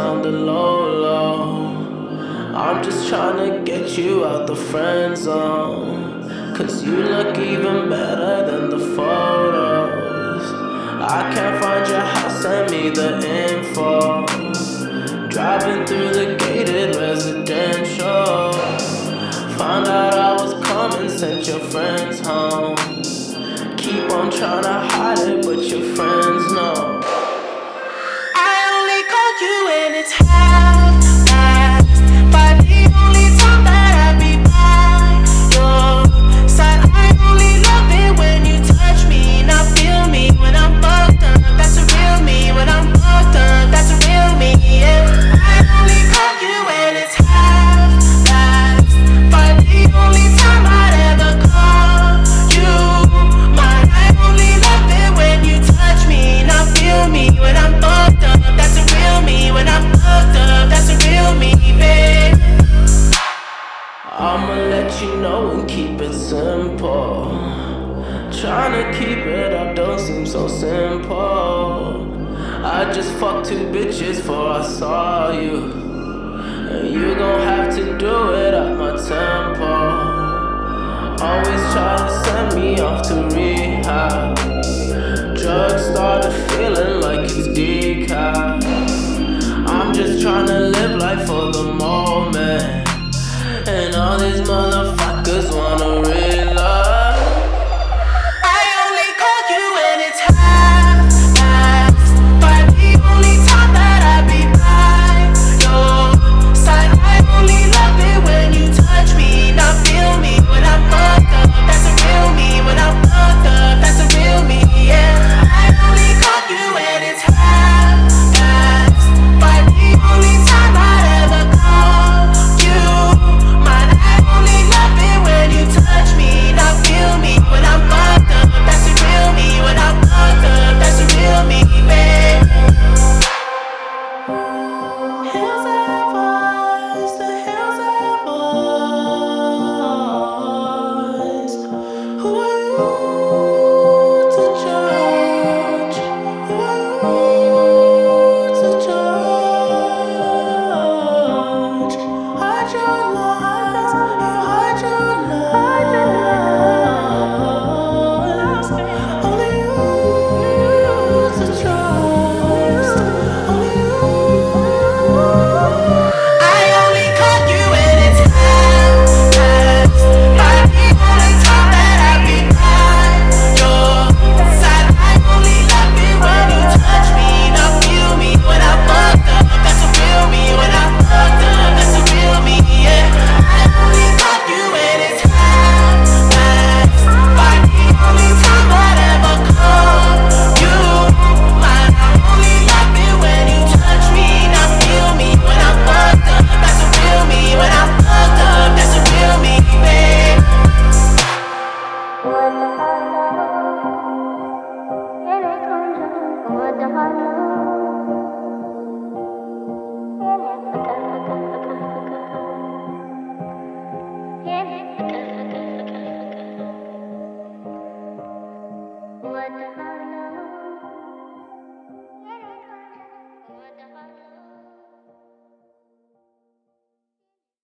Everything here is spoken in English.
sounded low. I'm just tryna get you out the friend zone, 'cause you look even better than the photos. I can't find your house, send me the info. Driving through the gated residential, found out I was coming, sent your friends home. Keep on tryna hide it, but your friends know. I only call you when it's half-past, but the only time that I be by your side. I only love it when you touch me, not feel me when I'm fucked up. That's a real me when I'm fucked up. That's a real me, yeah. I only call you when it's half-past, but the only time I'd ever call you mine. I only love it when you touch me, not feel me when I'm fucked up. That's a real me when I'm fucked up. That's a real me, babe. I'ma let you know and keep it simple. Tryna keep it up don't seem so simple. I just fucked 2 bitches before I saw you, and you gon' have to do it at my tempo. Always try to send me off to rehab. Drugs started feeling like it's decaf. I'm just tryna live life for the moment, and all these motherfuckers